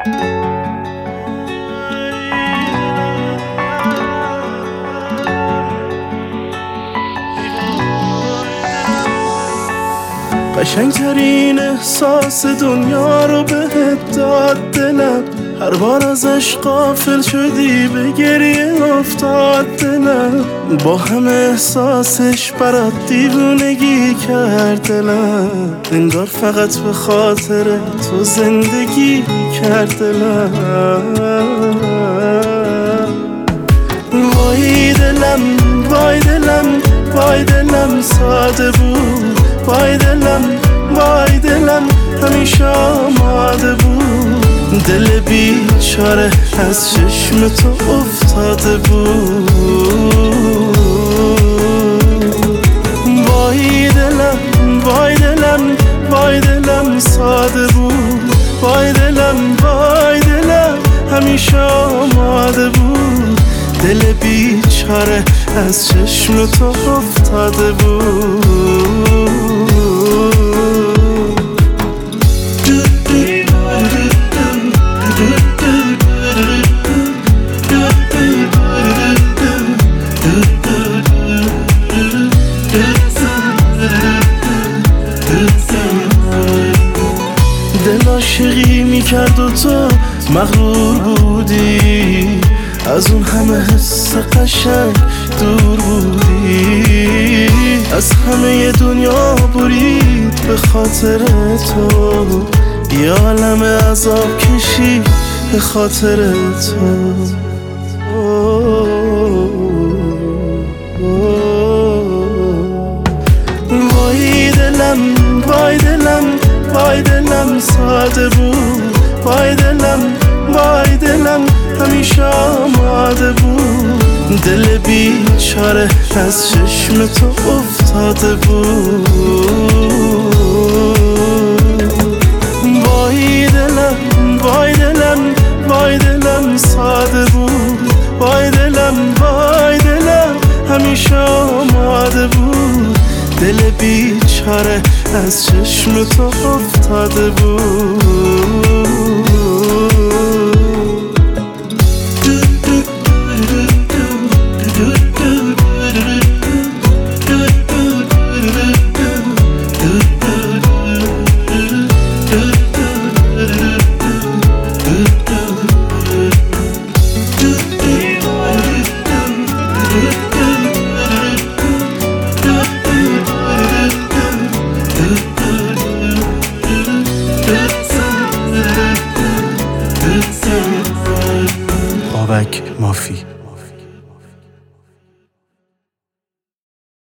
قشنگترین احساس دنیا رو بهت داد دلم، هر بار ازش غافل شدی به گریه افتاد دلم، با همه احساسش برات دیوونگی کرد دلم، انگار فقط به خاطر تو زندگی کرد دلم. وای دلم وای دلم وای دلم ساده بود، وای دلم وای دلم همیشه آماده بود، دل بیچاره از چشم تو افتاده بود. وای دلم وای دلم وای دلم ساده بود، وای دلم وای دلم همیشه آماده بود، دل بیچاره از چشم تو افتاده بود. دل عاشقی میکرد و تو مغرور بودی، از اون همه حس قشنگ دور بودی، از همه دنیا برید به خاطر تو، یه عالم عذاب کشی به خاطر تو. وای دلم وای دلم وای دلم ساده بود، وای دلم وای دلم همیشه آماده بود، دل بیچاره از چشم تو افتاده بود. وای دلم وای دلم وای دلم ساده بود، وای دلم وای دلم همیشه آماده بود، دل بیچاره از چشم تو افتاده بود. بابک مافی